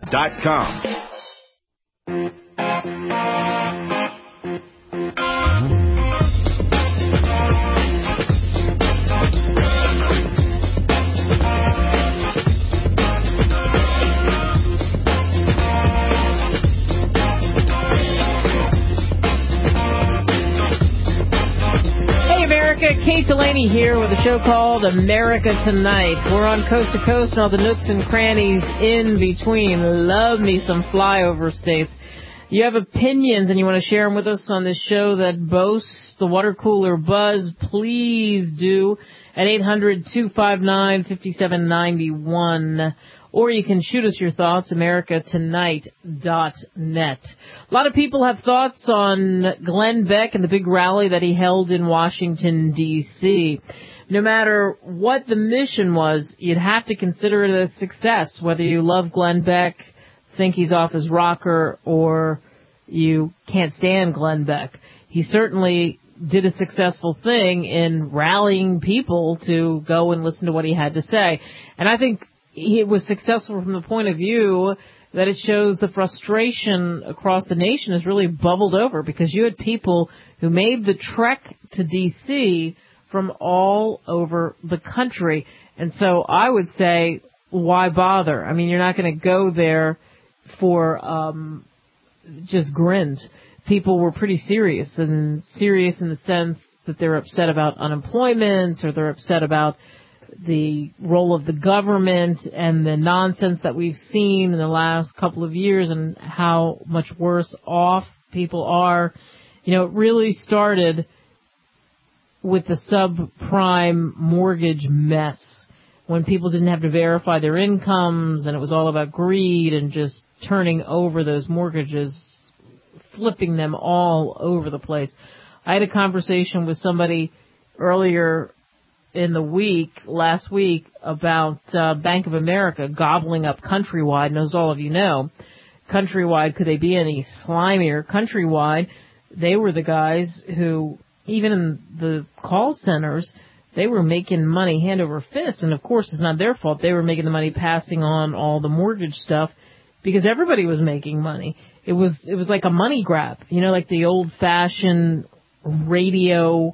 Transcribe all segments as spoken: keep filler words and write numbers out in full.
dot com. Kate Delaney here with a show called America Tonight. We're on coast to coast and all the nooks and crannies in between. Love me some flyover states. You have opinions and you want to share them with us on this show that boasts the water cooler buzz, please do at eight hundred, two five nine, five seven nine one. Or you can shoot us your thoughts, america tonight dot net. A lot of people have thoughts on Glenn Beck and the big rally that he held in Washington, D C No matter what the mission was, you'd have to consider it a success, whether you love Glenn Beck, think he's off his rocker, or you can't stand Glenn Beck. He certainly did a successful thing in rallying people to go and listen to what he had to say. And I think he was successful from the point of view that it shows the frustration across the nation has really bubbled over, because you had people who made the trek to D C from all over the country. And so I would say, why bother? I mean, you're not going to go there for um, just grins. People were pretty serious, and serious in the sense that they're upset about unemployment, or they're upset about the role of the government and the nonsense that we've seen in the last couple of years and how much worse off people are. You know, it really started with the subprime mortgage mess, when people didn't have to verify their incomes, and it was all about greed and just turning over those mortgages, flipping them all over the place. I had a conversation with somebody earlier in the week, last week, about uh, Bank of America gobbling up Countrywide. And as all of you know, Countrywide, could they be any slimier? Countrywide, they were the guys who, even in the call centers, they were making money hand over fist. And, of course, it's not their fault. They were making the money passing on all the mortgage stuff, because everybody was making money. It was it was like a money grab, you know, like the old-fashioned radio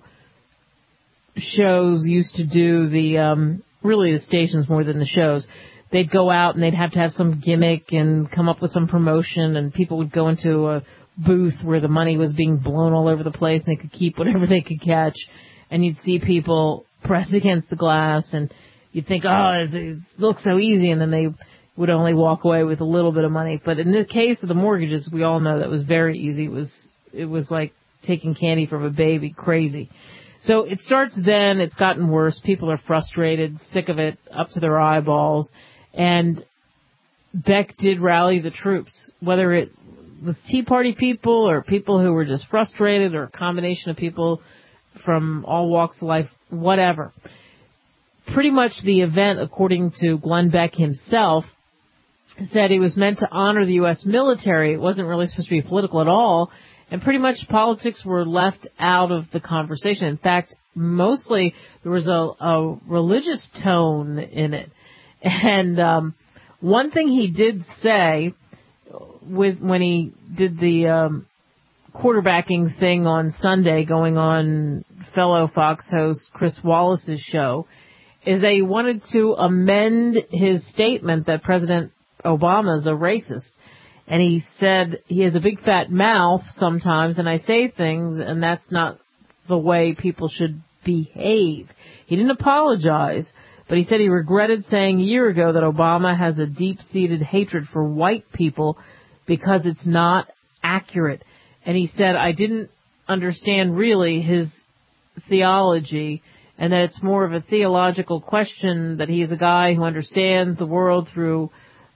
shows used to do, the um really the stations more than the shows. They'd go out and they'd have to have some gimmick and come up with some promotion, and people would go into a booth where the money was being blown all over the place, and they could keep whatever they could catch, and you'd see people press against the glass, and you'd think, oh, it's, it looks so easy, and then they would only walk away with a little bit of money. But in the case of the mortgages, we all know that was very easy. It was it was like taking candy from a baby, crazy. So it starts then, it's gotten worse. People are frustrated, sick of it, up to their eyeballs. And Beck did rally the troops, whether it was Tea Party people or people who were just frustrated, or a combination of people from all walks of life, whatever. Pretty much the event, according to Glenn Beck himself, said he was meant to honor the U S military. It wasn't really supposed to be political at all. And pretty much politics were left out of the conversation. In fact, mostly there was a, a religious tone in it. And um, one thing he did say with when he did the um, quarterbacking thing on Sunday, going on fellow Fox host Chris Wallace's show, is that he wanted to amend his statement that President Obama is a racist. And he said he has a big fat mouth sometimes, and I say things, and that's not the way people should behave. He didn't apologize, but he said he regretted saying a year ago that Obama has a deep-seated hatred for white people because it's not accurate. And he said, I didn't understand really his theology, and that it's more of a theological question, that he is a guy who understands the world through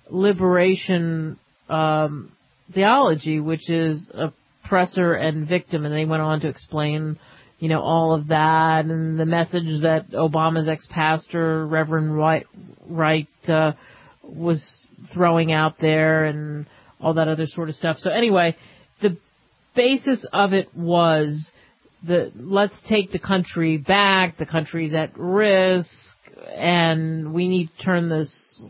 liberation Um, theology, which is oppressor and victim. And they went on to explain, you know, all of that, and the message that Obama's ex-pastor, Reverend Wright, Wright uh, was throwing out there, and all that other sort of stuff. So anyway, the basis of it was the let's take the country back, the country's at risk, and we need to turn this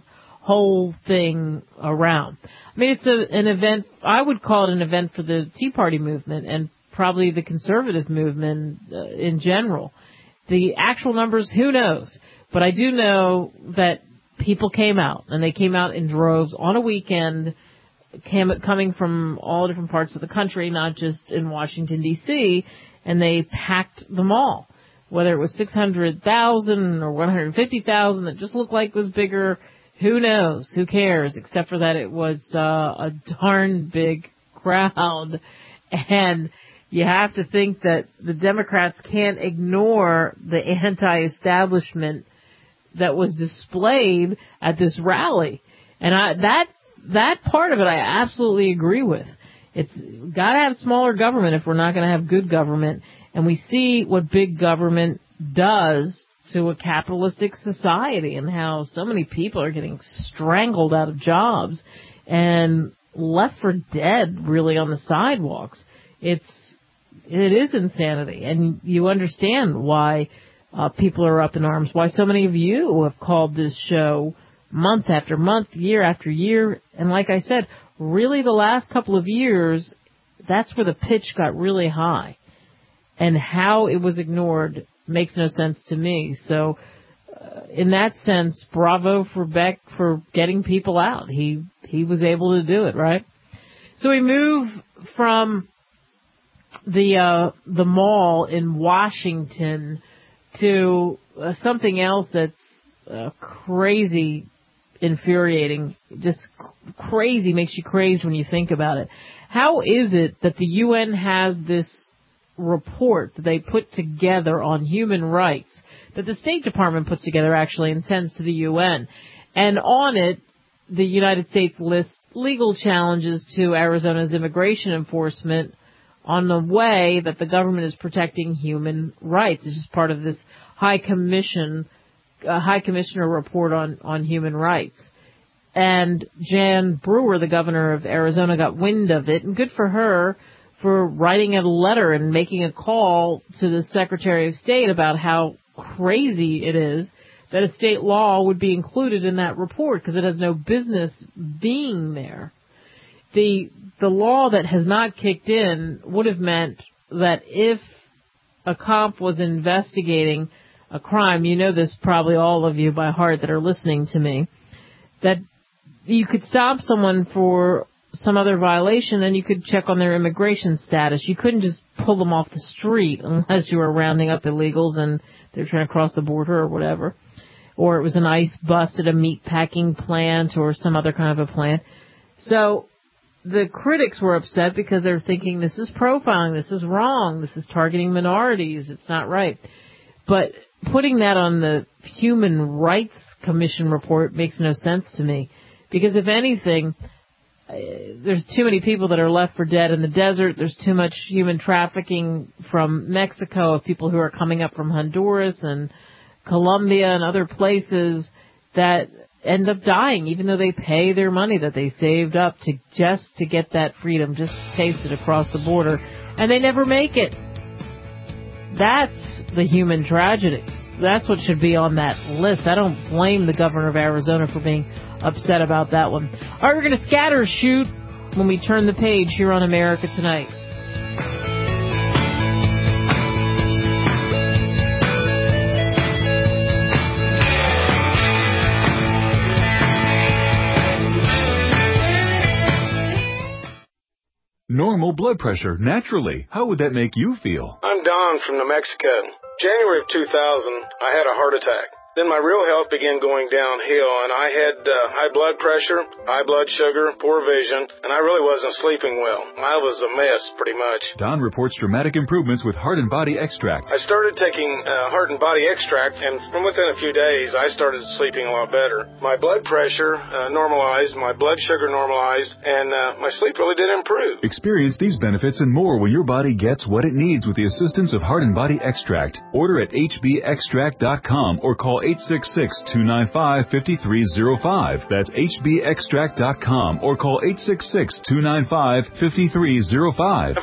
whole thing around. I mean, it's a, an event, I would call it an event for the Tea Party movement and probably the conservative movement uh, in general. The actual numbers, who knows? But I do know that people came out, and they came out in droves on a weekend, came, coming from all different parts of the country, not just in Washington, D C, and they packed the mall. Whether it was six hundred thousand or one hundred fifty thousand, that just looked like it was bigger, who knows? Who cares? Except for that it was uh, a darn big crowd. And you have to think that the Democrats can't ignore the anti-establishment that was displayed at this rally. And I, that that part of it I absolutely agree with. It's got to have smaller government if we're not going to have good government. And we see what big government does to a capitalistic society and how so many people are getting strangled out of jobs and left for dead really on the sidewalks. It's, it is insanity. And you understand why uh, people are up in arms, why so many of you have called this show month after month, year after year. And like I said, really the last couple of years, that's where the pitch got really high. And how it was ignored makes no sense to me. So uh, in that sense, bravo for Beck for getting people out. He he was able to do it, right? So we move from the uh, the mall in Washington to uh, something else that's uh, crazy, infuriating, just crazy, makes you crazed when you think about it. How is it that the U N has this report that they put together on human rights, that the State Department puts together actually and sends to the U N, and on it the United States lists legal challenges to Arizona's immigration enforcement on the way that the government is protecting human rights? This is part of this High Commission, uh, High Commissioner report on, on human rights. And Jan Brewer, the governor of Arizona, got wind of it, and good for her for writing a letter and making a call to the Secretary of State about how crazy it is that a state law would be included in that report because it has no business being there. The the law that has not kicked in would have meant that if a cop was investigating a crime, you know this probably all of you by heart that are listening to me, that you could stop someone for some other violation, then you could check on their immigration status. You couldn't just pull them off the street unless you were rounding up illegals and they're trying to cross the border or whatever. Or it was an ICE bust at a meat packing plant or some other kind of a plant. So the critics were upset because they're thinking this is profiling, this is wrong, this is targeting minorities, it's not right. But putting that on the Human Rights Commission report makes no sense to me. Because if anything, there's too many people that are left for dead in the desert. There's too much human trafficking from Mexico of people who are coming up from Honduras and Colombia and other places that end up dying, even though they pay their money that they saved up to just to get that freedom, just to taste it across the border, and they never make it. That's the human tragedy. That's what should be on that list. I don't blame the governor of Arizona for being upset about that one. All right, we're going to scatter shoot when we turn the page here on America Tonight. Normal blood pressure, naturally. How would that make you feel? I'm Don from New Mexico. January of two thousand, I had a heart attack. Then my real health began going downhill, and I had uh, high blood pressure, high blood sugar, poor vision, and I really wasn't sleeping well. I was a mess, pretty much. Don reports dramatic improvements with Heart and Body Extract. I started taking uh, Heart and Body Extract, and from within a few days, I started sleeping a lot better. My blood pressure uh, normalized, my blood sugar normalized, and uh, my sleep really did improve. Experience these benefits and more when your body gets what it needs with the assistance of Heart and Body Extract. Order at H B extract dot com or call eight six six, two nine five, five three zero five. That's H B extract dot com or call eight six six, two nine five, five three zero five. Folks, I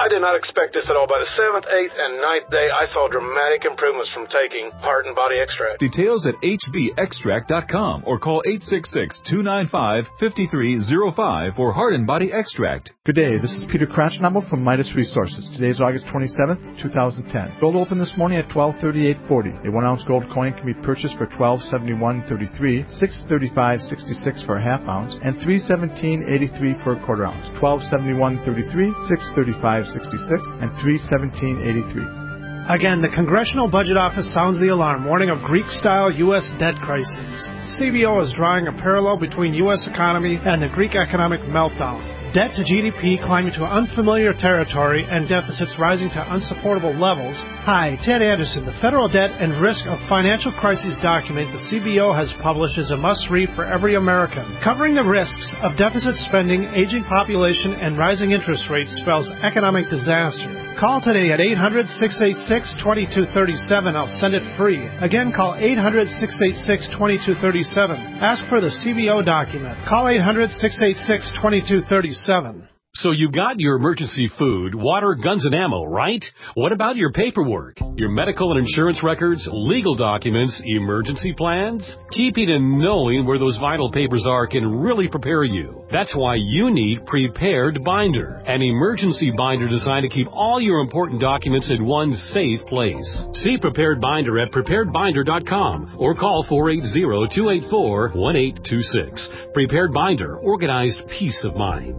did not expect this at all. By the seventh, eighth, and ninth day, I saw dramatic improvements from taking Heart and Body Extract. Details at H B extract dot com or call eight six six, two nine five, five three zero five for Heart and Body Extract. Good day, this is Peter Cratchnabel from Midas Resources. Today is August twenty-seventh, two thousand ten. Gold opened this morning at twelve thirty-eight forty. A one ounce gold coin can be purchased for twelve seventy-one thirty-three, six thirty-five sixty-six for a half ounce, and three seventeen eighty-three for a quarter ounce. twelve seventy-one thirty-three, six thirty-five sixty-six, and three seventeen eighty-three. Again, the Congressional Budget Office sounds the alarm, warning of Greek-style U S debt crises. C B O is drawing a parallel between U S economy and the Greek economic meltdown. Debt to G D P climbing to unfamiliar territory and deficits rising to unsupportable levels. Hi, Ted Anderson. The Federal Debt and Risk of Financial Crises document the C B O has published is a must-read for every American. Covering the risks of deficit spending, aging population, and rising interest rates spells economic disaster. Call today at eight hundred, six eight six, two two three seven. I'll send it free. Again, call eight hundred, six eight six, two two three seven. Ask for the C B O document. Call eight hundred, six eight six, two two three seven. So you got your emergency food, water, guns, and ammo, right? What about your paperwork? Your medical and insurance records, legal documents, emergency plans? Keeping and knowing where those vital papers are can really prepare you. That's why you need Prepared Binder, an emergency binder designed to keep all your important documents in one safe place. See Prepared Binder at prepared binder dot com or call four eight zero, two eight four, one eight two six. Prepared Binder, organized peace of mind.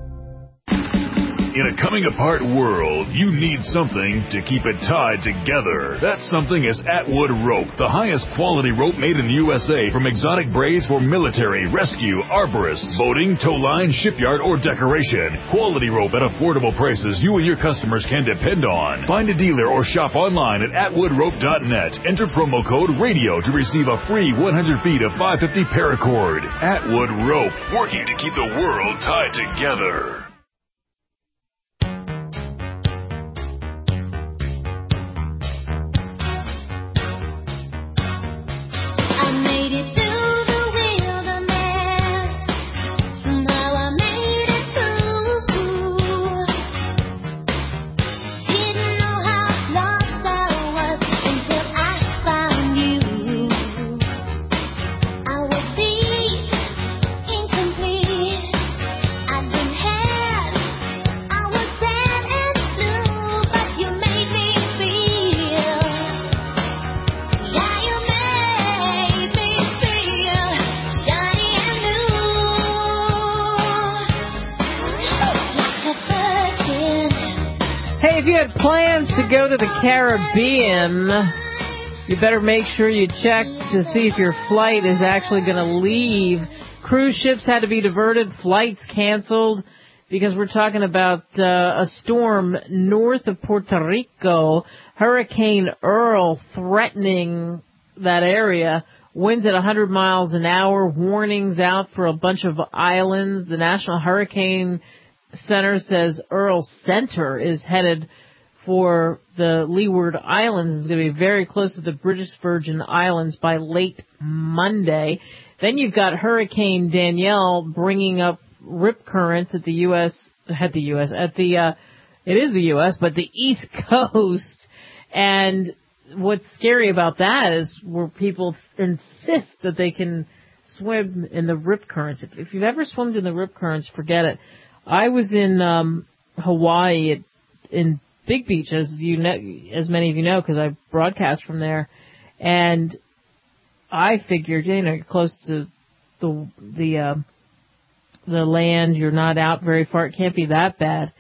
In a coming-apart world, you need something to keep it tied together. That something is Atwood Rope, the highest quality rope made in the U S A, from exotic braids for military, rescue, arborists, boating, tow line, shipyard, or decoration. Quality rope at affordable prices you and your customers can depend on. Find a dealer or shop online at atwood rope dot net. Enter promo code RADIO to receive a free one hundred feet of five fifty paracord. Atwood Rope, working to keep the world tied together. If you had plans to go to the Caribbean, you better make sure you check to see if your flight is actually going to leave. Cruise ships had to be diverted, flights canceled, because we're talking about uh, a storm north of Puerto Rico, Hurricane Earl threatening that area. Winds at one hundred miles an hour, warnings out for a bunch of islands. The National Hurricane Center says Earl Center is headed for the Leeward Islands. It's going to be very close to the British Virgin Islands by late Monday. Then you've got Hurricane Danielle bringing up rip currents at the U S, at the U S, at the, uh, it is the U S, but the East Coast. And what's scary about that is where people insist that they can swim in the rip currents. If, if you've ever swum in the rip currents, forget it. I was in um, Hawaii at, in Big Beach, as you know, as many of you know, because I broadcast from there, and I figured, you know, you're close to the the uh, the land, you're not out very far, it can't be that bad.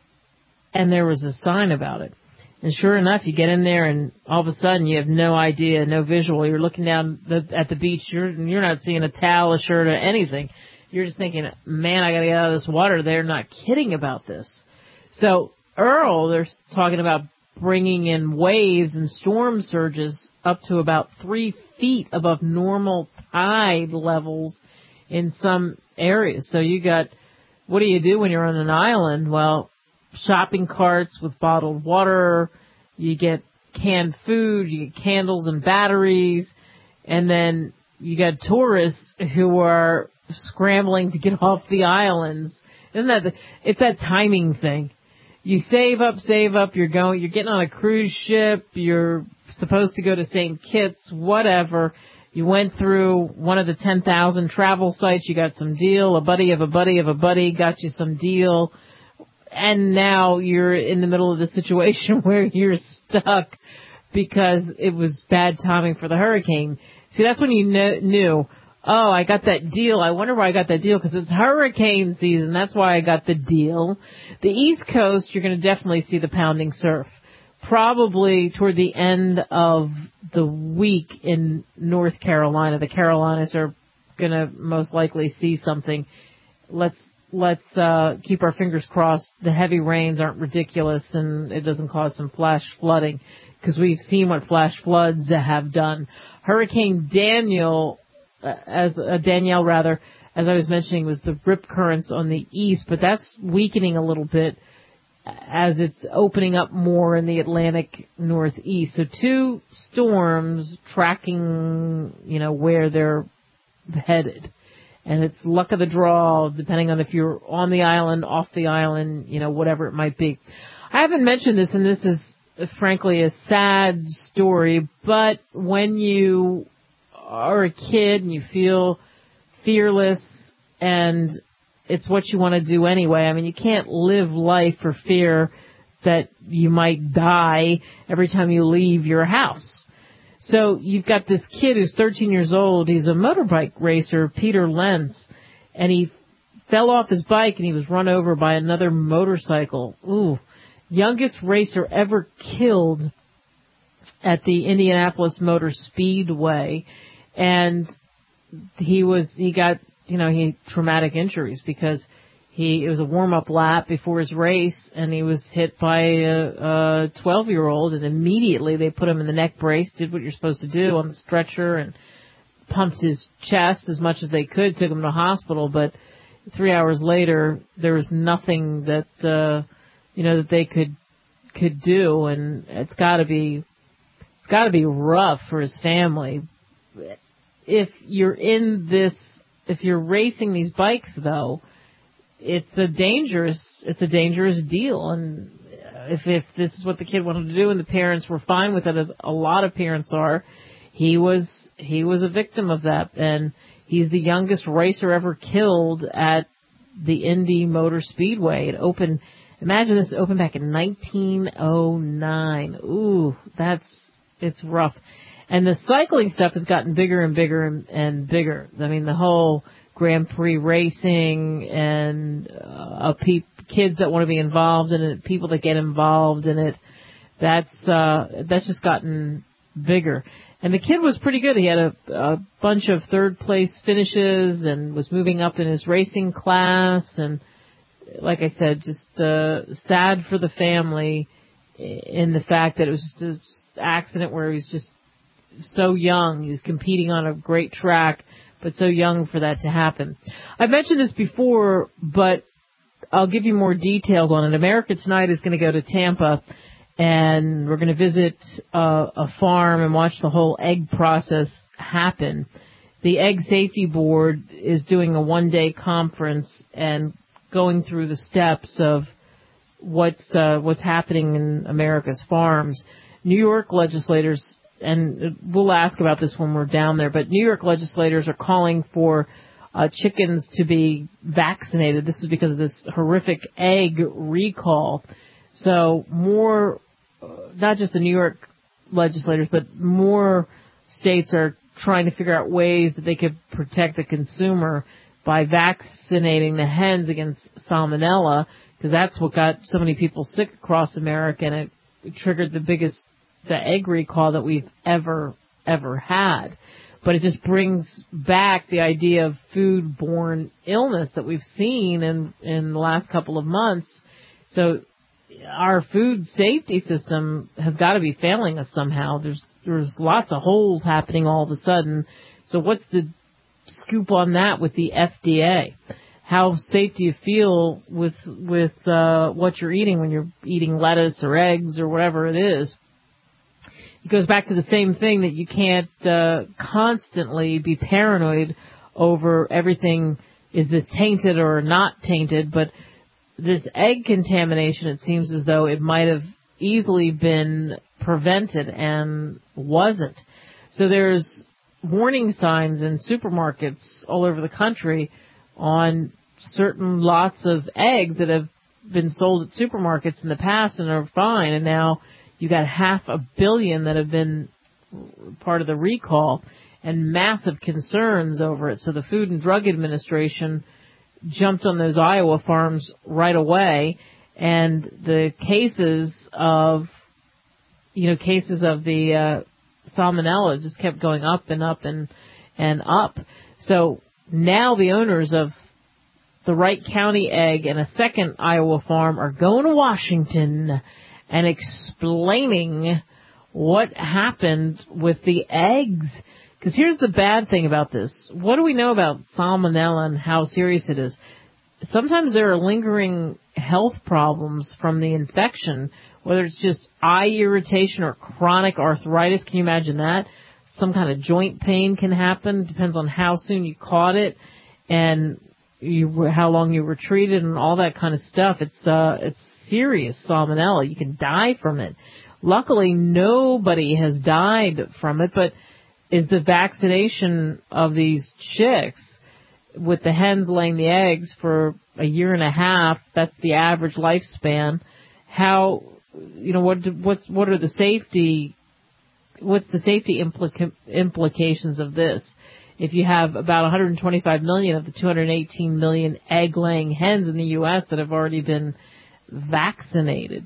And there was a sign about it, and sure enough, you get in there, and all of a sudden, you have no idea, no visual. You're looking down the, at the beach, you're you're not seeing a towel, a shirt, or anything. You're just thinking, man, I got to get out of this water. They're not kidding about this. So Earl, they're talking about bringing in waves and storm surges up to about three feet above normal tide levels in some areas. So you got, what do you do when you're on an island? Well, shopping carts with bottled water. You get canned food. You get candles and batteries. And then you got tourists who are scrambling to get off the islands. Isn't that the, it's that timing thing. you save up, save up, you're going, you're getting on a cruise ship, you're supposed to go to Saint Kitts, whatever. You went through one of the ten thousand travel sites, you got some deal, a buddy of a buddy of a buddy got you some deal, and now you're in the middle of the situation where you're stuck because it was bad timing for the hurricane. See, that's when you kn- knew, oh, I got that deal. I wonder why I got that deal, because it's hurricane season. That's why I got the deal. The East Coast, you're going to definitely see the pounding surf. Probably toward the end of the week in North Carolina. The Carolinas are going to most likely see something. Let's let's uh, keep our fingers crossed the heavy rains aren't ridiculous and it doesn't cause some flash flooding, because we've seen what flash floods have done. Hurricane Daniel, uh, as uh, Danielle rather, as I was mentioning, was the rip currents on the east, but that's weakening a little bit as it's opening up more in the Atlantic northeast. So two storms tracking, you know, where they're headed. And it's luck of the draw, depending on if you're on the island, off the island, you know, whatever it might be. I haven't mentioned this, and this is frankly a sad story, but when you are a kid and you feel fearless and it's what you want to do anyway. I mean, you can't live life for fear that you might die every time you leave your house. So you've got this kid who's thirteen years old. He's a motorbike racer, Peter Lentz, and he fell off his bike and he was run over by another motorcycle. Ooh, youngest racer ever killed at the Indianapolis Motor Speedway. And he was, he got, you know, he had traumatic injuries because he, it was a warm-up lap before his race, and he was hit by a twelve-year-old, and immediately they put him in the neck brace, did what you're supposed to do on the stretcher, and pumped his chest as much as they could, took him to hospital, but three hours later, there was nothing that, uh, you know, that they could, could do, and it's gotta be, it's gotta be rough for his family. If you're in this, if you're racing these bikes, though, it's a dangerous, it's a dangerous deal. And if, if this is what the kid wanted to do and the parents were fine with it, as a lot of parents are, he was, he was a victim of that. And he's the youngest racer ever killed at the Indy Motor Speedway. It opened, imagine this opened back in nineteen oh nine. Ooh, that's, it's rough. And the cycling stuff has gotten bigger and bigger and, and bigger. I mean, the whole Grand Prix racing and uh, pe- kids that want to be involved in it, people that get involved in it, that's uh, that's just gotten bigger. And the kid was pretty good. He had a, a bunch of third-place finishes and was moving up in his racing class. And like I said, just uh, sad for the family in the fact that it was just an accident where he was just so young. He was competing on a great track, but so young for that to happen. I've mentioned this before, but I'll give you more details on it. America Tonight is going to go to Tampa, and we're going to visit uh, a farm and watch the whole egg process happen. The Egg Safety Board is doing a one-day conference and going through the steps of what's uh, what's happening in America's farms. New York legislators, and we'll ask about this when we're down there, but New York legislators are calling for uh, chickens to be vaccinated. This is because of this horrific egg recall. So more, uh, not just the New York legislators, but more states are trying to figure out ways that they could protect the consumer by vaccinating the hens against salmonella, because that's what got so many people sick across America, and it, it triggered the biggest the egg recall that we've ever, ever had. But it just brings back the idea of food-borne illness that we've seen in, in the last couple of months. So our food safety system has got to be failing us somehow. There's, there's lots of holes happening all of a sudden. So what's the scoop on that with the F D A? How safe do you feel with, with, uh, what you're eating when you're eating lettuce or eggs or whatever it is? It goes back to the same thing that you can't uh, constantly be paranoid over everything. Is this tainted or not tainted? But this egg contamination, it seems as though it might have easily been prevented and wasn't. So there's warning signs in supermarkets all over the country on certain lots of eggs that have been sold at supermarkets in the past and are fine, and now you got half a billion that have been part of the recall and massive concerns over it. So the Food and Drug Administration jumped on those Iowa farms right away, and the cases of, you know, cases of the uh, salmonella just kept going up and up and and up. So now the owners of the Wright County egg and a second Iowa farm are going to Washington and explaining what happened with the eggs. Because here's the bad thing about this. What do we know about salmonella and how serious it is? Sometimes there are lingering health problems from the infection, whether it's just eye irritation or chronic arthritis. Can you imagine that? Some kind of joint pain can happen. Depends on how soon you caught it and you, how long you were treated and all that kind of stuff. It's uh, it's serious salmonella. You can die from it. Luckily, nobody has died from it, but is the vaccination of these chicks with the hens laying the eggs for a year and a half, that's the average lifespan. How, you know, what what's what are the safety what's the safety implica- implications of this? If you have about one hundred twenty-five million of the two hundred eighteen million egg-laying hens in the U S that have already been vaccinated.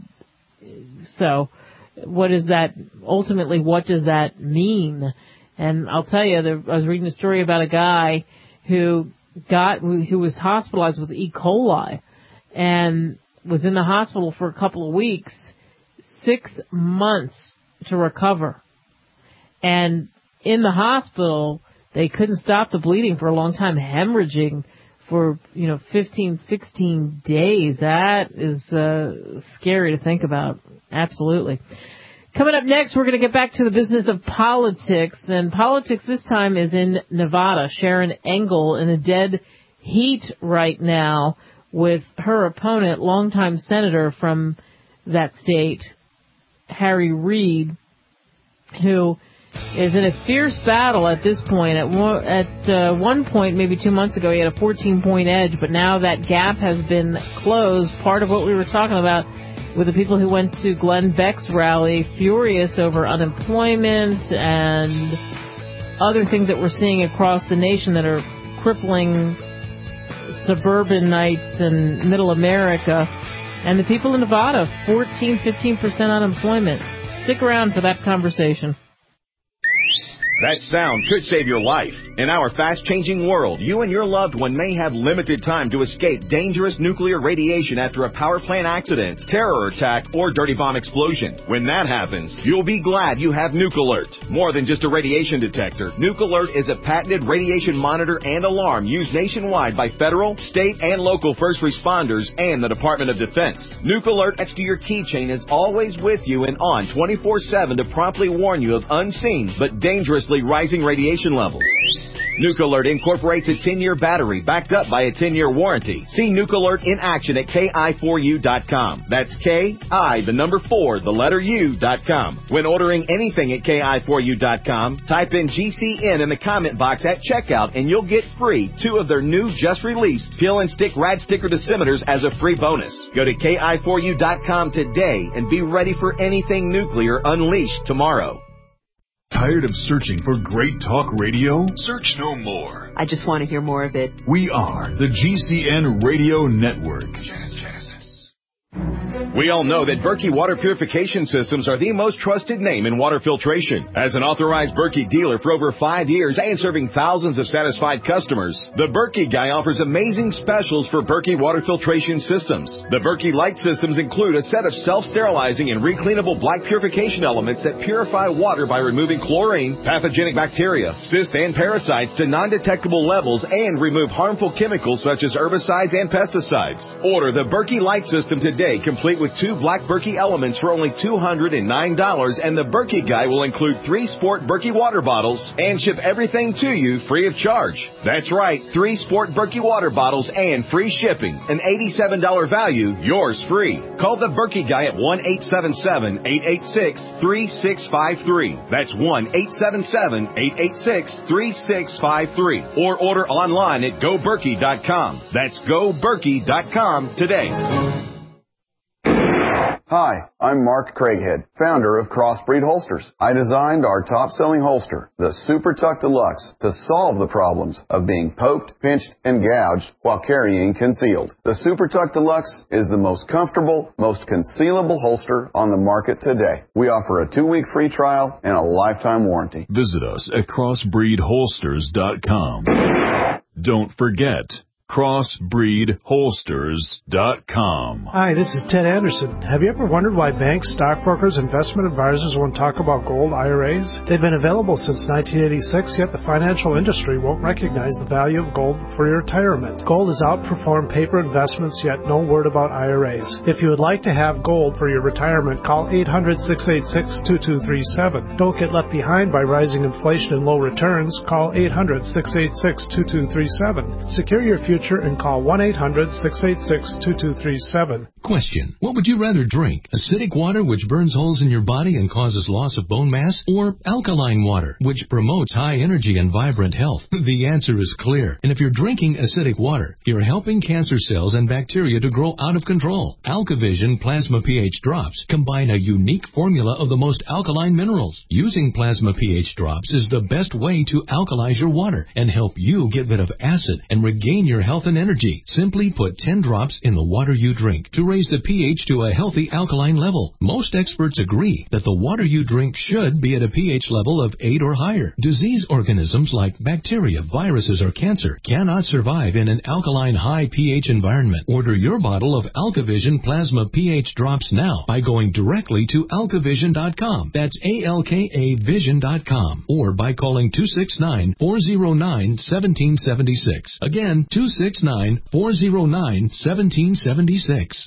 So what is that, ultimately, what does that mean? And I'll tell you, there, I was reading a story about a guy who got, who was hospitalized with E. coli and was in the hospital for a couple of weeks, six months to recover. And in the hospital, they couldn't stop the bleeding for a long time, hemorrhaging for, you know, fifteen, sixteen days. That is uh, scary to think about. Absolutely. Coming up next, we're going to get back to the business of politics. And politics this time is in Nevada. Sharon Engel in a dead heat right now with her opponent, longtime senator from that state, Harry Reid, who is in a fierce battle at this point. At one, at uh, one point, maybe two months ago, he had a fourteen-point edge, but now that gap has been closed. Part of what we were talking about with the people who went to Glenn Beck's rally, furious over unemployment and other things that we're seeing across the nation that are crippling suburbanites and middle America. And the people in Nevada, fourteen, fifteen percent unemployment. Stick around for that conversation. That sound could save your life. In our fast-changing world, you and your loved one may have limited time to escape dangerous nuclear radiation after a power plant accident, terror attack, or dirty bomb explosion. When that happens, you'll be glad you have Nuke Alert. More than just a radiation detector, Nuke Alert is a patented radiation monitor and alarm used nationwide by federal, state, and local first responders and the Department of Defense. Nuke Alert next to your keychain is always with you and on twenty-four seven to promptly warn you of unseen but dangerous rising radiation levels. Nuke Alert incorporates a ten-year battery backed up by a ten-year warranty. See Nuke Alert in action at K I four U dot com. That's K I, the number four, the letter U dot com. When ordering anything at K I four U dot com, type in G C N in the comment box at checkout and you'll get free two of their new just-released Peel and Stick Rad Sticker Decimeters as a free bonus. Go to K I four U dot com today and be ready for anything nuclear unleashed tomorrow. Tired of searching for great talk radio? Search no more. I just want to hear more of it. We are the G C N Radio Network. We all know that Berkey Water Purification Systems are the most trusted name in water filtration. As an authorized Berkey dealer for over five years and serving thousands of satisfied customers, the Berkey Guy offers amazing specials for Berkey Water Filtration Systems. The Berkey Light Systems include a set of self-sterilizing and recleanable black purification elements that purify water by removing chlorine, pathogenic bacteria, cysts, and parasites to non-detectable levels and remove harmful chemicals such as herbicides and pesticides. Order the Berkey Light System today, complete with with two black Berkey Elements for only two hundred nine dollars, and the Berkey Guy will include three Sport Berkey water bottles and ship everything to you free of charge. That's right, three Sport Berkey water bottles and free shipping. An eighty-seven dollars value, yours free. Call the Berkey Guy at one eight seven seven, eight eight six, three six five three. That's one eight seven seven, eight eight six, three six five three. Or order online at go berkey dot com. That's go berkey dot com today. Hi, I'm Mark Craighead, founder of Crossbreed Holsters. I designed our top-selling holster, the Super Tuck Deluxe, to solve the problems of being poked, pinched, and gouged while carrying concealed. The Super Tuck Deluxe is the most comfortable, most concealable holster on the market today. We offer a two-week free trial and a lifetime warranty. Visit us at crossbreed holsters dot com. Don't forget, crossbreed holsters dot com. Hi, this is Ted Anderson. Have you ever wondered why banks, stockbrokers, investment advisors won't talk about gold I R As? They've been available since nineteen eighty-six, yet the financial industry won't recognize the value of gold for your retirement. Gold has outperformed paper investments, yet no word about I R As. If you would like to have gold for your retirement, call eight hundred, six eight six, two two three seven. Don't get left behind by rising inflation and low returns. Call eight hundred, six eight six, two two three seven. Secure your future and call one eight hundred, six eight six, two two three seven. Question. What would you rather drink? Acidic water, which burns holes in your body and causes loss of bone mass? Or alkaline water, which promotes high energy and vibrant health? The answer is clear. And if you're drinking acidic water, you're helping cancer cells and bacteria to grow out of control. AlkaVision Plasma pH Drops combine a unique formula of the most alkaline minerals. Using Plasma pH Drops is the best way to alkalize your water and help you get rid of acid and regain your health and energy. Simply put ten drops in the water you drink to raise the pH to a healthy alkaline level. Most experts agree that the water you drink should be at a pH level of eight or higher. Disease organisms like bacteria, viruses, or cancer cannot survive in an alkaline high pH environment. Order your bottle of AlkaVision Plasma pH Drops now by going directly to alka vision dot com. That's A L K A vision dot com. Or by calling two six nine, four zero nine, one seven seven six. Again, two six nine, four zero nine, one seven seven six.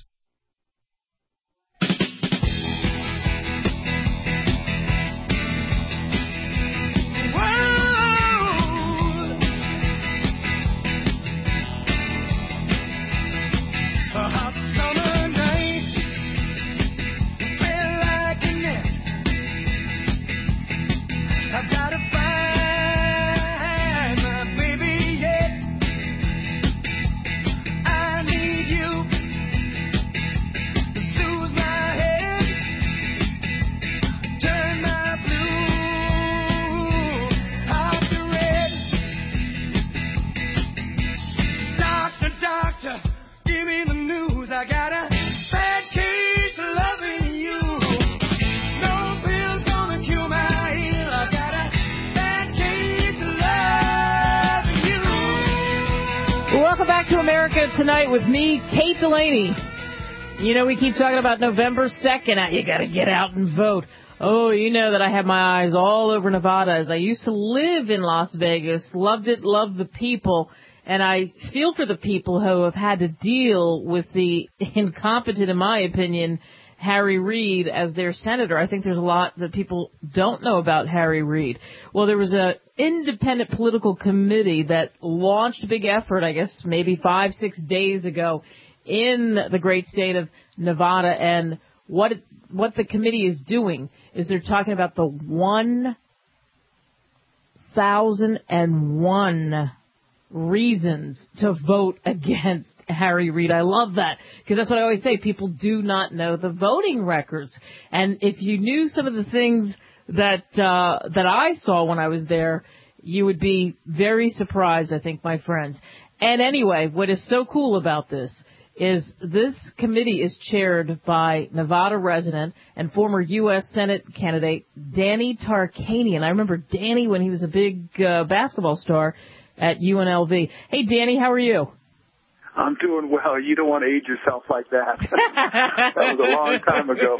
Tonight with me, Kate Delaney. You know, we keep talking about November second. You got to get out and vote. Oh, you know that I have my eyes all over Nevada, as I used to live in Las Vegas. Loved it, loved the people. And I feel for the people who have had to deal with the incompetent, in my opinion, Harry Reid as their senator. I think there's a lot that people don't know about Harry Reid. Well, there was a independent political committee that launched a big effort, I guess, maybe five, six days ago in the great state of Nevada. And what it, what the committee is doing is they're talking about the one thousand one reasons to vote against Harry Reid. I love that, because that's what I always say. People do not know the voting records. And if you knew some of the things that uh, that I saw when I was there, you would be very surprised, I think, my friends. And anyway, what is so cool about this is this committee is chaired by Nevada resident and former U S Senate candidate Danny Tarkanian. I remember Danny when he was a big uh, basketball star at U N L V. Hey, Danny, how are you? I'm doing well. You don't want to age yourself like that. That was a long time ago.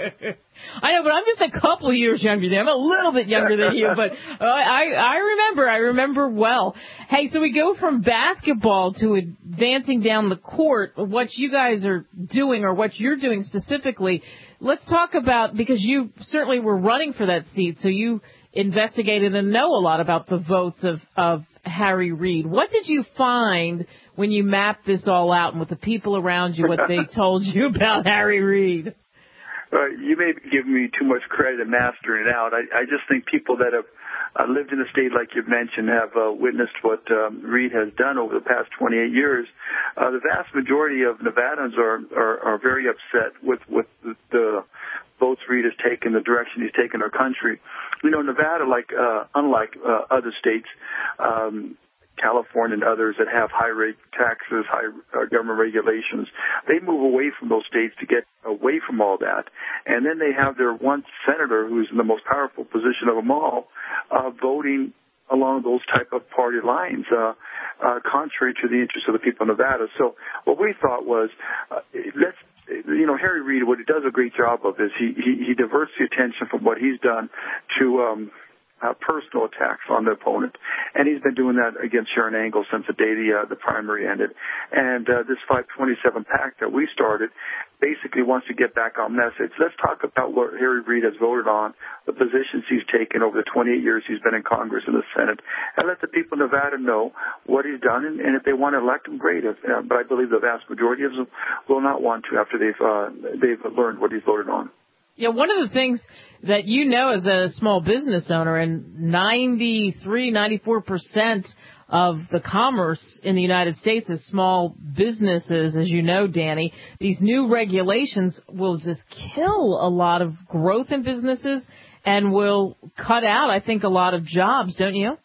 I know, but I'm just a couple years younger than you. I'm a little bit younger than you, but uh, I I remember. I remember well. Hey, so we go from basketball to advancing down the court. What you guys are doing, or what you're doing specifically. Let's talk about, because you certainly were running for that seat, so you investigated and know a lot about the votes of, of Harry Reid. What did you find when you mapped this all out, and with the people around you, what they told you about Harry Reid? Uh, you may be giving me too much credit in mastering it out. I, I just think people that have uh, lived in the state, like you mentioned, have uh, witnessed what um, Reid has done over the past twenty-eight years. Uh, the vast majority of Nevadans are, are, are very upset with, with the, the votes Reid has taken, the direction he's taken our country. You know, Nevada, like uh, unlike uh, other states, um, California and others that have high rate taxes, high uh, government regulations, they move away from those states to get away from all that. And then they have their one senator, who's in the most powerful position of them all, uh, voting along those type of party lines, uh, uh, contrary to the interests of the people of Nevada. So what we thought was, uh, let's, you know, Harry Reid, what he does a great job of is he, he, he diverts the attention from what he's done to, um, Uh, personal attacks on the opponent, and he's been doing that against Sharon Angle since the day the, uh, the primary ended. And uh, this five twenty-seven PAC that we started basically wants to get back on message. Let's talk about what Harry Reid has voted on, the positions he's taken over the twenty-eight years he's been in Congress and the Senate, and let the people of Nevada know what he's done, and, and if they want to elect him, great. If, uh, but I believe the vast majority of them will not want to after they've uh, they've learned what he's voted on. Yeah, one of the things that you know as a small business owner, and ninety-three, ninety-four percent of the commerce in the United States is small businesses, as you know, Danny. These new regulations will just kill a lot of growth in businesses and will cut out, I think, a lot of jobs, don't you?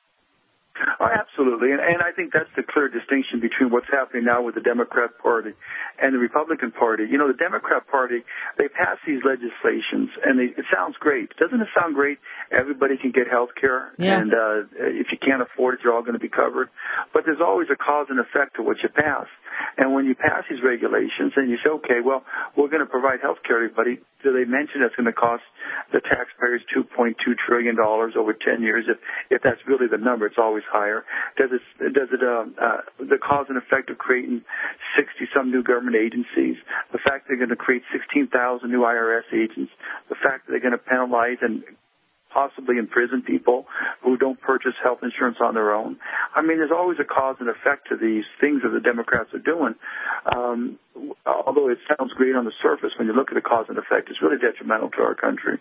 Oh, absolutely. And, and I think that's the clear distinction between what's happening now with the Democrat Party and the Republican Party. You know, the Democrat Party, they pass these legislations, and they, it sounds great. Doesn't it sound great? Everybody can get health care, yeah. and uh, if you can't afford it, you're all going to be covered. But there's always a cause and effect to what you pass. And when you pass these regulations and you say, okay, well, we're going to provide health care to everybody, do they mention it's going to cost the taxpayers two point two trillion dollars over ten years? If if that's really the number, it's always higher. Does it, does it, uh, uh, the cause and effect of creating sixty some new government agencies, the fact they're going to create sixteen thousand new I R S agents, the fact that they're going to penalize and possibly imprison people who don't purchase health insurance on their own. I mean, there's always a cause and effect to these things that the Democrats are doing. Um, although it sounds great on the surface, when you look at the cause and effect, it's really detrimental to our country.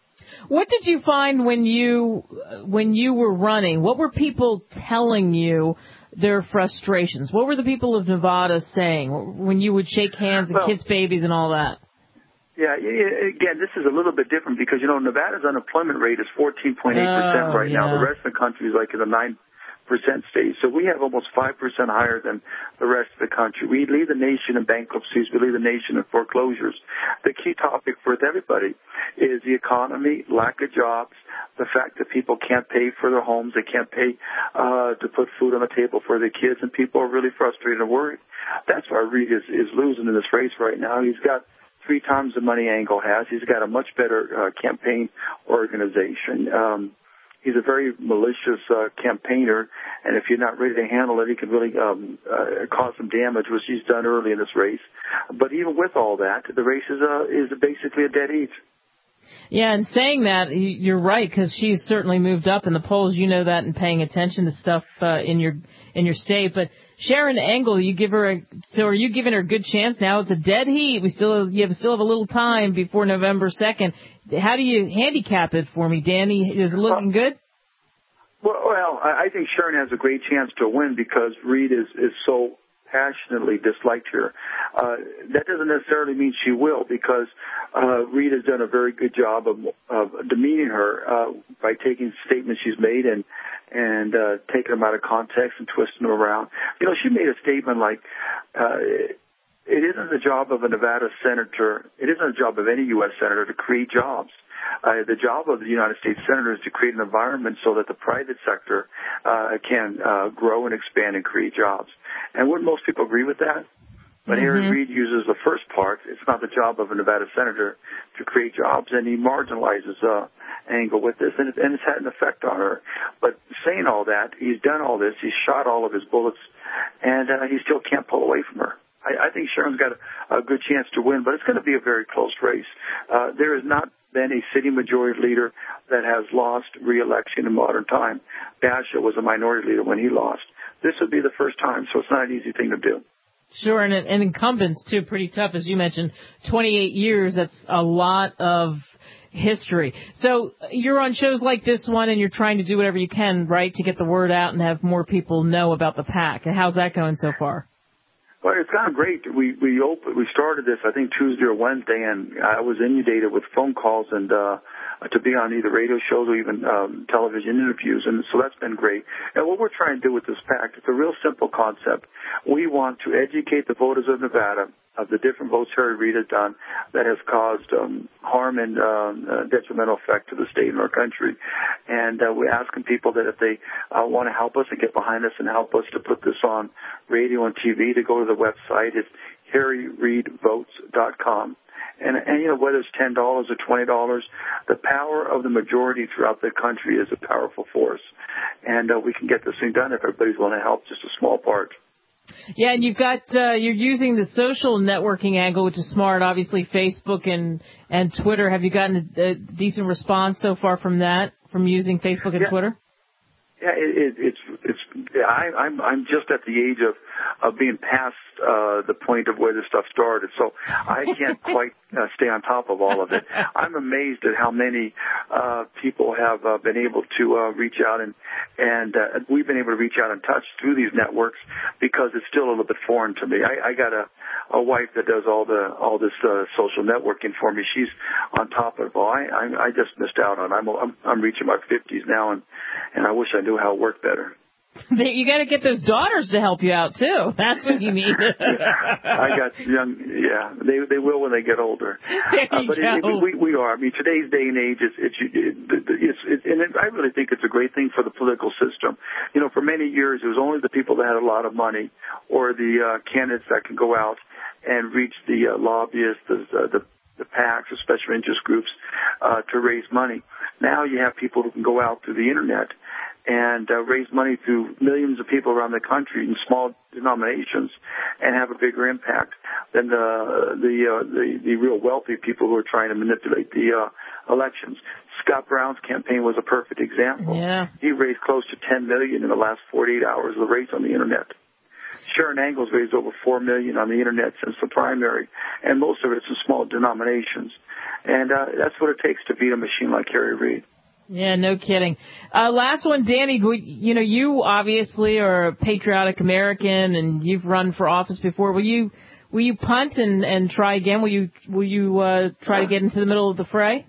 What did you find when you when you were running? What were people telling you their frustrations? What were the people of Nevada saying when you would shake hands and well, kiss babies and all that? Yeah, again, this is a little bit different because, you know, Nevada's unemployment rate is fourteen point eight percent oh, right yeah. now. The rest of the country is like in the nine percent state. So we have almost five percent higher than the rest of the country. We lead the nation in bankruptcies. We lead the nation in foreclosures. The key topic for everybody is the economy, lack of jobs, the fact that people can't pay for their homes, they can't pay uh, to put food on the table for their kids, and people are really frustrated and worried. That's why Reid is, is losing in this race right now. He's got three times the money Angle has. He's got a much better uh, campaign organization. Um, he's a very malicious uh, campaigner, and if you're not ready to handle it, he can really um, uh, cause some damage, which he's done early in this race. But even with all that, the race is, uh, is basically a dead heat. Yeah, and saying that, you're right, because she's certainly moved up in the polls. You know that, and paying attention to stuff uh, in your in your state. But Sharon Angle, you give her a, so are you giving her a good chance now? It's a dead heat. We still you have, still have a little time before November second. How do you handicap it for me, Danny? Is it looking good? Well, well, I think Sharon has a great chance to win because Reid is is so passionately disliked her. Uh, that doesn't necessarily mean she will, because uh, Reid has done a very good job of, of demeaning her uh, by taking statements she's made and and uh, taking them out of context and twisting them around. You know, she made a statement like, uh, it isn't the job of a Nevada senator, it isn't the job of any U S senator to create jobs. Uh, the job of the United States Senator is to create an environment so that the private sector uh, can uh, grow and expand and create jobs. And wouldn't most people agree with that? But mm-hmm. Harry Reid uses the first part. It's not the job of a Nevada senator to create jobs, and he marginalizes uh, Angle with this, and, it, and it's had an effect on her. But saying all that, he's done all this. He's shot all of his bullets, and uh, he still can't pull away from her. I, I think Sharon's got a, a good chance to win, but it's going to be a very close race. Uh, there has not been a city majority leader that has lost re-election in modern time. Basha was a minority leader when he lost. This would be the first time, so it's not an easy thing to do. Sure, and, and incumbents, too, pretty tough. As you mentioned, twenty-eight years, that's a lot of history. So you're on shows like this one, and you're trying to do whatever you can, right, to get the word out and have more people know about the PAC. And how's that going so far? Well, it's gone great. We we opened, we started this, I think, Tuesday or Wednesday, and I was inundated with phone calls and uh, to be on either radio shows or even um, television interviews, and so that's been great. And what we're trying to do with this PAC, it's a real simple concept. We want to educate the voters of Nevada of the different votes Harry Reid has done that has caused um, harm and um, uh, detrimental effect to the state and our country. And uh, we're asking people that if they uh, want to help us and get behind us and help us to put this on radio and T V, to go to the website. It's harry reid votes dot com. And, and, you know, whether it's ten dollars or twenty dollars, the power of the majority throughout the country is a powerful force. And uh, we can get this thing done if everybody's willing to help, just a small part. Yeah, and you've got, uh, you're using the social networking angle, which is smart, obviously Facebook and, and Twitter. Have you gotten a, a decent response so far from that, from using Facebook and yeah. Twitter? Yeah, it, it, it's it's. I, I'm I'm just at the age of of being past uh, the point of where this stuff started, so I can't quite uh, stay on top of all of it. I'm amazed at how many uh, people have uh, been able to uh, reach out, and and uh, we've been able to reach out and touch through these networks because it's still a little bit foreign to me. I, I got a a wife that does all the all this uh, social networking for me. She's on top of it all. I I, I just missed out on. I'm I'm, I'm reaching my fifties now, and and I wish I knew how it worked better. You got to get those daughters to help you out too. That's what you need. I got young. Yeah, they they will when they get older. There you uh, but go. It, it, we we are. I mean, today's day and age, it's it's it, it's it, and it, I really think it's a great thing for the political system. You know, for many years, it was only the people that had a lot of money or the uh, candidates that can go out and reach the uh, lobbyists, the uh, the the PACs, or special interest groups, uh, to raise money. Now you have people who can go out through the internet and uh, raise money through millions of people around the country in small denominations and have a bigger impact than the the uh, the, the real wealthy people who are trying to manipulate the uh, elections. Scott Brown's campaign was a perfect example. Yeah. He raised close to ten million dollars in the last forty-eight hours of the race on the internet. Sharon Angle's raised over four million dollars on the internet since the primary, and most of it's in small denominations. And uh, that's what it takes to beat a machine like Harry Reid. Yeah, no kidding. Uh, last one, Danny, you know, you obviously are a patriotic American and you've run for office before. Will you, will you punt and, and try again? Will you, will you, uh, try to get into the middle of the fray?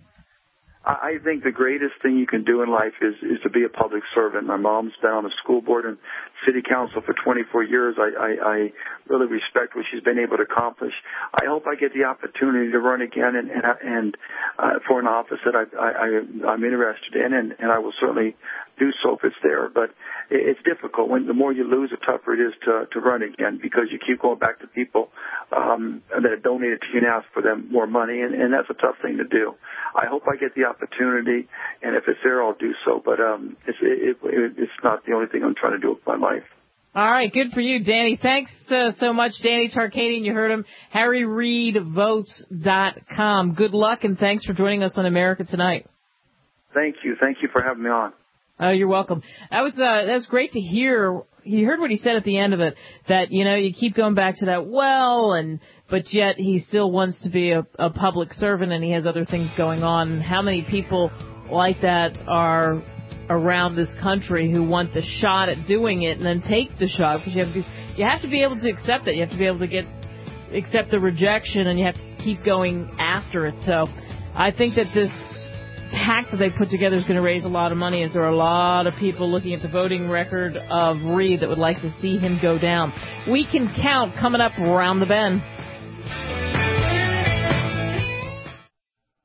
I think the greatest thing you can do in life is, is to be a public servant. My mom's been on the school board and city council for twenty-four years. I, I, I really respect what she's been able to accomplish. I hope I get the opportunity to run again and, and, and uh, for an office that I, I, I'm interested in, and, and I will certainly do so if it's there. But it's difficult. When the more you lose, the tougher it is to, to run again, because you keep going back to people um, that have donated to you and ask for them more money, and, and that's a tough thing to do. I hope I get the opportunity, and if it's there, I'll do so. But um, it's, it, it, it's not the only thing I'm trying to do with my life. All right, good for you, Danny. Thanks uh, so much, Danny Tarkanian. You heard him, harry reid votes dot com. Good luck, and thanks for joining us on America Tonight. Thank you. Thank you for having me on. Oh, you're welcome. That was uh, that was great to hear. You heard what he said at the end of it, that, you know, you keep going back to that well, and but yet he still wants to be a, a public servant, and he has other things going on. How many people like that are around this country who want the shot at doing it and then take the shot? Because you have to, you have to be able to accept it. You have to be able to get accept the rejection, and you have to keep going after it. So I think that this PAC that they put together is going to raise a lot of money, as there are a lot of people looking at the voting record of Reid that would like to see him go down. We Can Count coming up around the bend.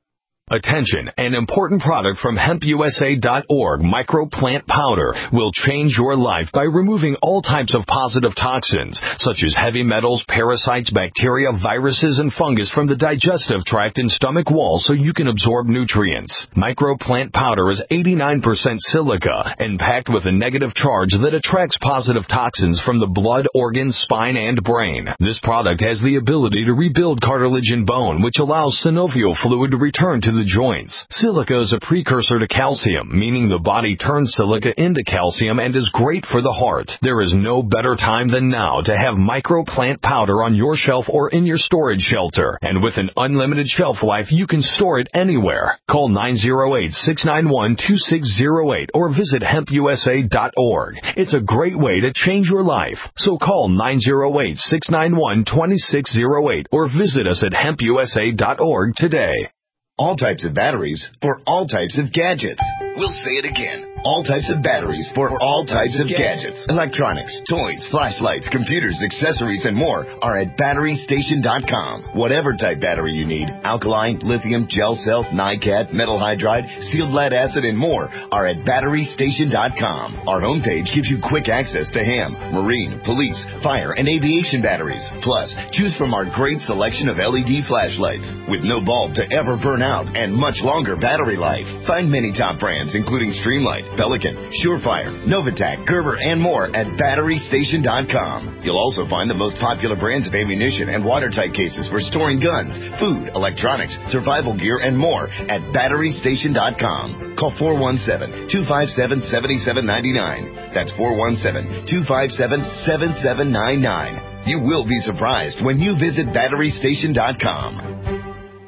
Attention, an important product from hemp U S A dot org, microplant powder, will change your life by removing all types of positive toxins, such as heavy metals, parasites, bacteria, viruses, and fungus from the digestive tract and stomach wall so you can absorb nutrients. Microplant powder is eighty-nine percent silica and packed with a negative charge that attracts positive toxins from the blood, organs, spine, and brain. This product has the ability to rebuild cartilage and bone, which allows synovial fluid to return to the joints. Silica is a precursor to calcium, meaning the body turns silica into calcium and is great for the heart. There is no better time than now to have microplant powder on your shelf or in your storage shelter. And with an unlimited shelf life, you can store it anywhere. Call nine oh eight, six nine one, two six oh eight or visit hemp U S A dot org. It's a great way to change your life. So call nine oh eight, six nine one, two six oh eight or visit us at hemp U S A dot org today. All types of batteries for all types of gadgets. We'll say it again. All types of batteries for all types of gadgets. Electronics, toys, flashlights, computers, accessories, and more are at battery station dot com. Whatever type battery you need, alkaline, lithium, gel cell, NiCad, metal hydride, sealed lead acid, and more are at battery station dot com. Our homepage gives you quick access to ham, marine, police, fire, and aviation batteries. Plus, choose from our great selection of L E D flashlights with no bulb to ever burn out and much longer battery life. Find many top brands including Streamlight, Pelican, Surefire, Novatac, Gerber, and more at battery station dot com. You'll also find the most popular brands of ammunition and watertight cases for storing guns, food, electronics, survival gear, and more at battery station dot com. Call four one seven, two five seven, seven seven nine nine. That's four one seven, two five seven, seven seven nine nine. You will be surprised when you visit battery station dot com.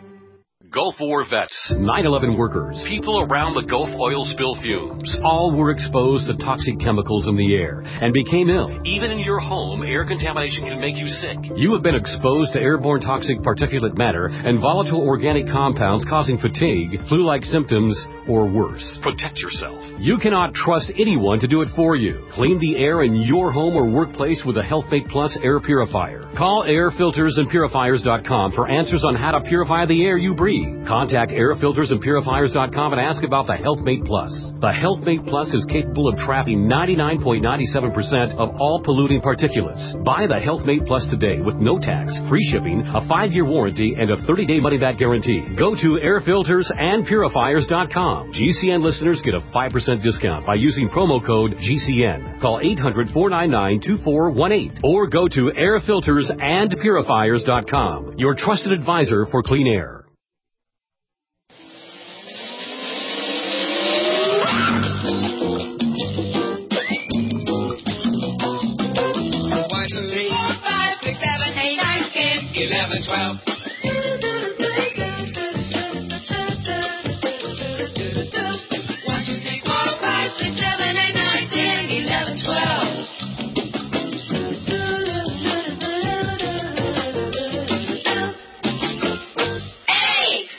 Gulf War vets, nine eleven workers, people around the Gulf oil spill fumes, all were exposed to toxic chemicals in the air and became ill. Even in your home, air contamination can make you sick. You have been exposed to airborne toxic particulate matter and volatile organic compounds causing fatigue, flu-like symptoms, or worse. Protect yourself. You cannot trust anyone to do it for you. Clean the air in your home or workplace with a HealthMate Plus air purifier. Call air filters and purifiers dot com for answers on how to purify the air you breathe. Contact air filters and purifiers dot com and ask about the HealthMate Plus. The HealthMate Plus is capable of trapping ninety-nine point nine seven percent of all polluting particulates. Buy the HealthMate Plus today with no tax, free shipping, a five-year warranty, and a thirty-day money-back guarantee. Go to air filters and purifiers dot com. G C N listeners get a five percent discount by using promo code G C N. Call eight hundred, four nine nine, two four one eight or go to air filters and purifiers dot com. Your trusted advisor for clean air. eleven, twelve. one, two, three, four, five, six, seven, eight, nine, ten, eleven, twelve. Eight!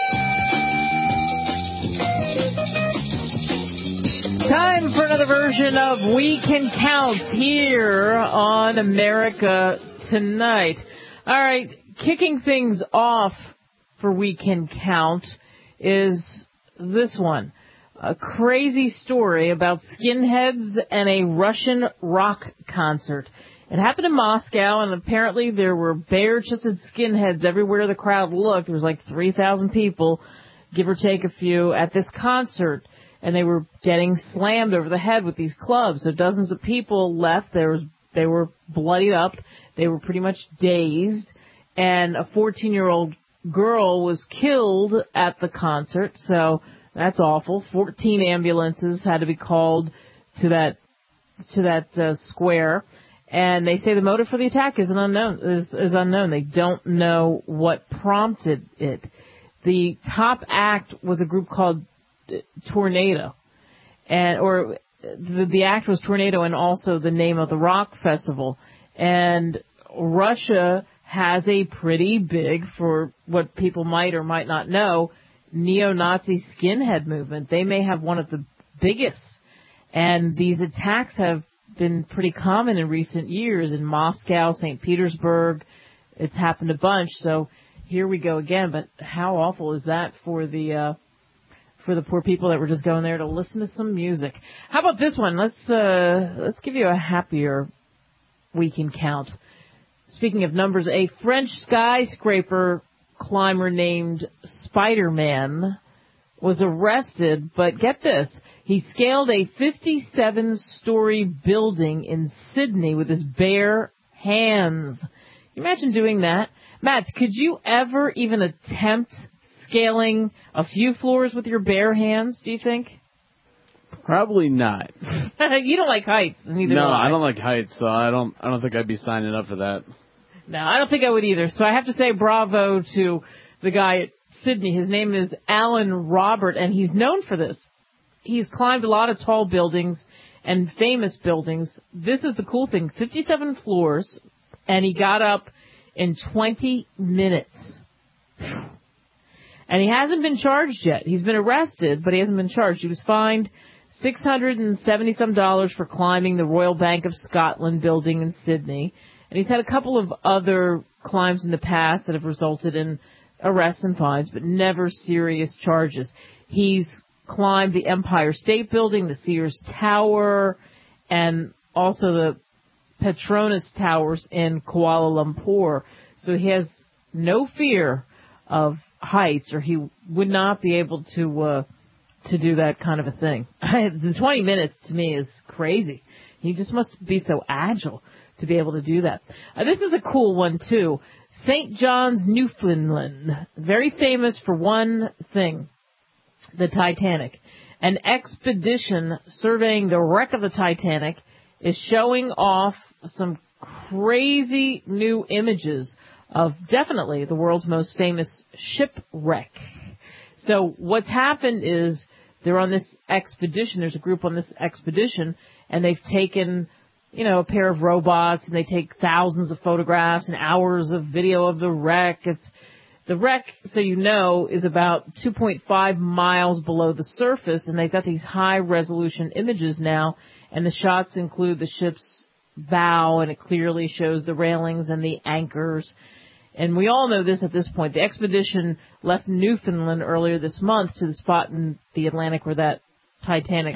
Time for another version of We Can Count here on America Tonight. All right, kicking things off for We Can Count is this one. A crazy story about skinheads and a Russian rock concert. It happened in Moscow, and apparently there were bare-chested skinheads everywhere the crowd looked. There was like three thousand people, give or take a few, at this concert. And they were getting slammed over the head with these clubs. So dozens of people left. There was, they were bloodied up. They were pretty much dazed, and a fourteen-year-old girl was killed at the concert, so that's awful. fourteen ambulances had to be called to that to that uh, square, and they say the motive for the attack is an unknown. Is, is unknown. They don't know what prompted it. The top act was a group called Tornado, and or the, the act was Tornado, and also the name of the rock festival. And Russia has a pretty big, for what people might or might not know, neo-Nazi skinhead movement. They may have one of the biggest. And these attacks have been pretty common in recent years in Moscow, Saint Petersburg. It's happened a bunch. So here we go again. But how awful is that for the uh, for the poor people that were just going there to listen to some music? How about this one? Let's uh, let's give you a happier week in count. Speaking of numbers, a French skyscraper climber named Spider-Man was arrested, but get this, he scaled a fifty-seven story building in Sydney with his bare hands. Can you imagine doing that? Matt, could you ever even attempt scaling a few floors with your bare hands, do you think? Probably not. You don't like heights, neither No, do I. I don't like heights, so I don't I don't think I'd be signing up for that. No, I don't think I would either. So I have to say bravo to the guy at Sydney. His name is Alan Robert, and he's known for this. He's climbed a lot of tall buildings and famous buildings. This is the cool thing, fifty-seven floors, and he got up in twenty minutes. And he hasn't been charged yet. He's been arrested, but he hasn't been charged. He was fined six hundred seventy some dollars for climbing the Royal Bank of Scotland building in Sydney. And he's had a couple of other climbs in the past that have resulted in arrests and fines, but never serious charges. He's climbed the Empire State Building, the Sears Tower, and also the Petronas Towers in Kuala Lumpur. So he has no fear of heights, or he would not be able to uh, to do that kind of a thing. The twenty minutes to me is crazy. He just must be so agile to be able to do that. Uh, this is a cool one, too. Saint John's, Newfoundland, very famous for one thing, the Titanic. An expedition surveying the wreck of the Titanic is showing off some crazy new images of definitely the world's most famous shipwreck. So what's happened is they're on this expedition. There's a group on this expedition, and they've taken, you know, a pair of robots, and they take thousands of photographs and hours of video of the wreck. It's the wreck, so you know, is about two point five miles below the surface, and they've got these high-resolution images now, and the shots include the ship's bow, and it clearly shows the railings and the anchors. And we all know this at this point. The expedition left Newfoundland earlier this month to the spot in the Atlantic where that Titanic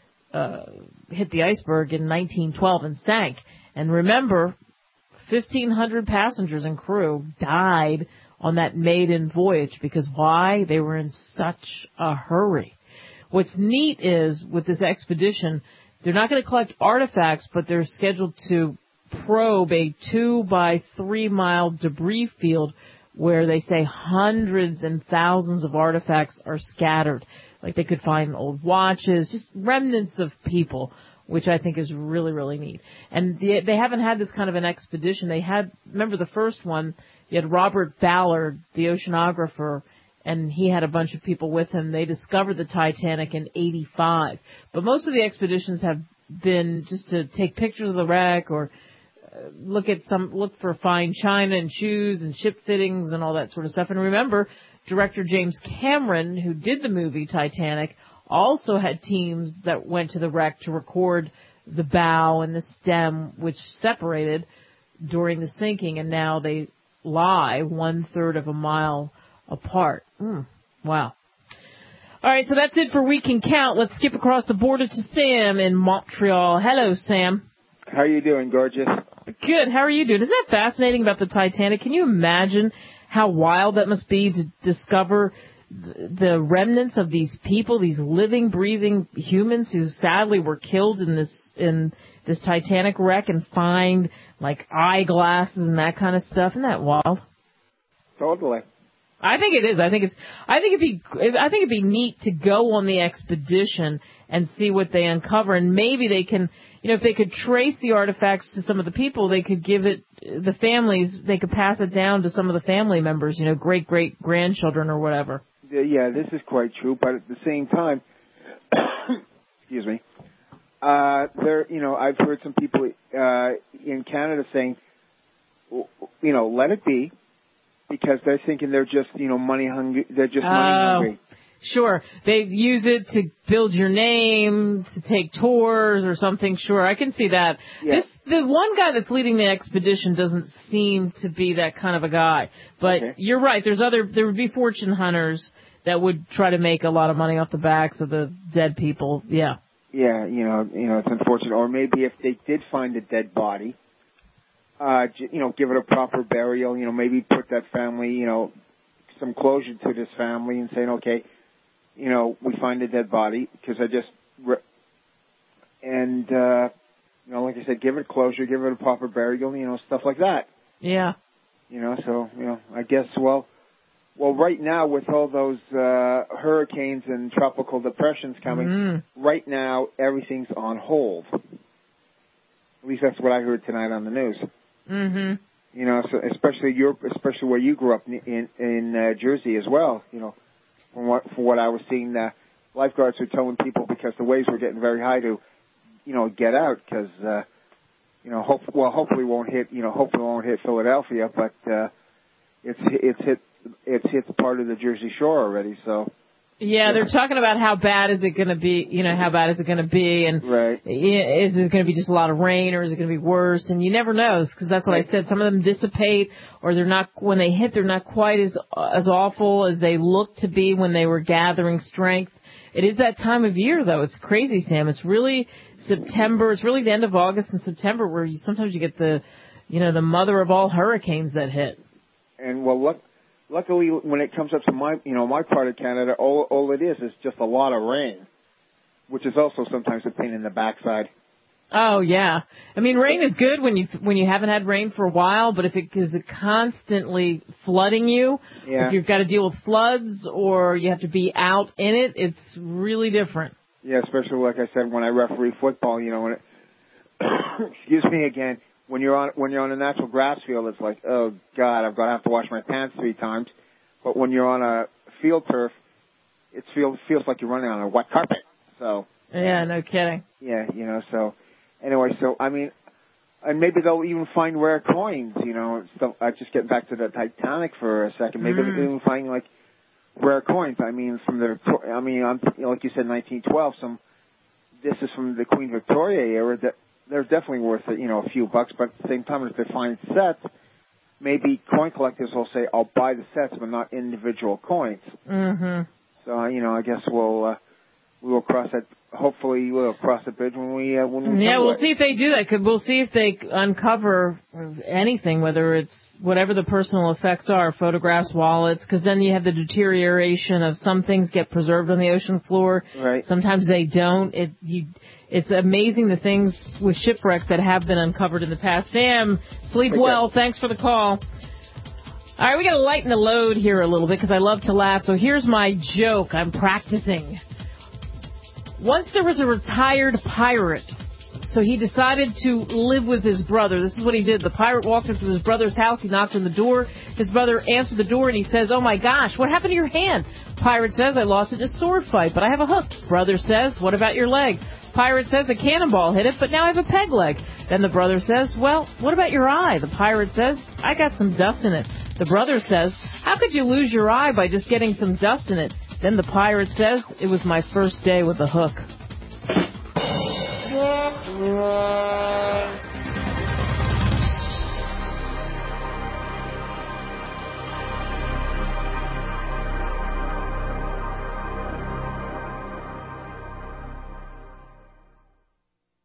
uh, hit the iceberg in nineteen twelve and sank. And remember, fifteen hundred passengers and crew died on that maiden voyage. Because why? They were in such a hurry. What's neat is, with this expedition, they're not going to collect artifacts, but they're scheduled to probe a two by three mile debris field where they say hundreds and thousands of artifacts are scattered. Like they could find old watches, just remnants of people, which I think is really, really neat. And the, they haven't had this kind of an expedition. They had, remember the first one, you had Robert Ballard, the oceanographer, and he had a bunch of people with him. They discovered the Titanic in eighty-five. But most of the expeditions have been just to take pictures of the wreck or look at some, look for fine china and shoes and ship fittings and all that sort of stuff. And remember, director James Cameron, who did the movie Titanic, also had teams that went to the wreck to record the bow and the stem, which separated during the sinking, and now they lie one third of a mile apart. Mm, wow. All right, so that's it for Week in Count. Let's skip across the border to Sam in Montreal. Hello, Sam. How are you doing, gorgeous? Good. How are you doing? Isn't that fascinating about the Titanic? Can you imagine how wild that must be to discover the remnants of these people, these living, breathing humans who sadly were killed in this in this Titanic wreck, and find like eyeglasses and that kind of stuff? Isn't that wild? Totally. I think it is. I think it's. I think it'd be. I think it'd be neat to go on the expedition and see what they uncover, and maybe they can. You know, if they could trace the artifacts to some of the people, they could give it the families. They could pass it down to some of the family members. You know, great great grandchildren or whatever. Yeah, this is quite true. But at the same time, excuse me. Uh, there, you know, I've heard some people uh, in Canada saying, you know, let it be. Because they're thinking they're just, you know, money hungry. They're just money oh. hungry. Sure. They use it to build your name, to take tours or something. Sure, I can see that. Yeah. This the one guy that's leading the expedition doesn't seem to be that kind of a guy. But Okay. you're right. There's other. There would be fortune hunters that would try to make a lot of money off the backs of the dead people. Yeah. Yeah, you know, you know, it's unfortunate. Or maybe if they did find a dead body, uh, j- you know, give it a proper burial. You know, maybe put that family, you know, some closure to this family and saying, okay, you know, we find a dead body because I just, re- and, uh, you know, like I said, give it closure, give it a proper burial, you know, stuff like that. Yeah. You know, so, you know, I guess, well, well, right now with all those, uh, hurricanes and tropical depressions coming, Mm. right now everything's on hold. At least that's what I heard tonight on the news. Mm-hmm. You know, so especially Europe, especially where you grew up in, in, in uh, Jersey as well, you know. From what from what I was seeing, uh, lifeguards were telling people because the waves were getting very high to, you know, get out because, uh, you know, hope well hopefully won't hit you know hopefully won't hit Philadelphia, but uh, it's it's hit it's hit part of the Jersey Shore already. So Yeah, they're talking about how bad is it going to be, you know, how bad is it going to be, and right. is it going to be just a lot of rain, or is it going to be worse? And you never know, because that's what right. I said. Some of them dissipate, or they're not, when they hit, they're not quite as as awful as they look to be when they were gathering strength. It is that time of year, though. It's crazy, Sam. It's really September. It's really the end of August and September where you, sometimes you get the, you know, the mother of all hurricanes that hit. And, well, look. Luckily, when it comes up to my, you know, my part of Canada, all all it is is just a lot of rain, which is also sometimes a pain in the backside. Oh yeah, I mean rain is good when you when you haven't had rain for a while, but if it is constantly flooding you, yeah. if you've got to deal with floods or you have to be out in it, it's really different. Yeah, especially like I said, when I referee football, you know, when it, excuse me again. When you're on when you're on a natural grass field, it's like, oh God, I've got to have to wash my pants three times. But when you're on a field turf, it feels feels like you're running on a wet carpet. So yeah, no kidding. Yeah, you know. So anyway, so I mean, and maybe they'll even find rare coins. You know, so I just get back to the Titanic for a second. Maybe mm. they'll even find like rare coins. I mean, from the I mean, I'm, you know, like you said, nineteen twelve. Some this is from the Queen Victoria era that. They're definitely worth, you know, a few bucks, but at the same time, if they find sets, maybe coin collectors will say, I'll buy the sets, but not individual coins. Mm-hmm. So, you know, I guess we'll, uh, we will cross that, hopefully we'll cross the bridge when we, uh, when we Yeah, we'll it. see if they do that. We'll see if they uncover anything, whether it's whatever the personal effects are, photographs, wallets, because then you have the deterioration of some things get preserved on the ocean floor. Right. Sometimes they don't. It, you, It's amazing the things with shipwrecks that have been uncovered in the past. Sam, sleep okay. well. Thanks for the call. All right, we got to lighten the load here a little bit because I love to laugh. So here's my joke. I'm practicing. Once there was a retired pirate, so he decided to live with his brother. This is what he did. The pirate walked up to his brother's house. He knocked on the door. His brother answered the door, and he says, oh, my gosh, what happened to your hand? Pirate says, I lost it in a sword fight, but I have a hook. Brother says, what about your leg? Pirate says, a cannonball hit it, but now I have a peg leg. Then the brother says, well, what about your eye? The pirate says, I got some dust in it. The brother says, how could you lose your eye by just getting some dust in it? Then the pirate says, it was my first day with a hook.